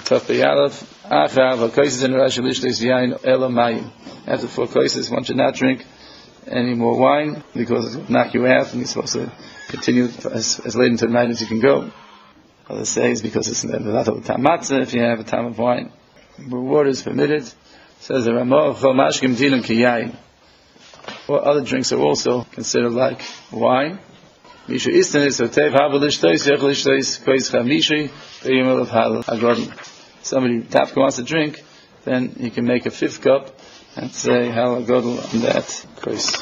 After 4 kaises, one should not drink any more wine because it will knock you out, and you're supposed to continue as late into the night as you can go. Others say it's because it's not a tam matzah if you have a tam of wine. Water is permitted. Says the Ramah, chol mashkim dinam ki yain. Or other drinks are also considered like wine. Misha istan is otev havelishtois yechlishtois kois chamishi v'yimel of hal agrodin. Somebody tafka wants to drink, then he can make a 5th cup and say hal agodl on that kois.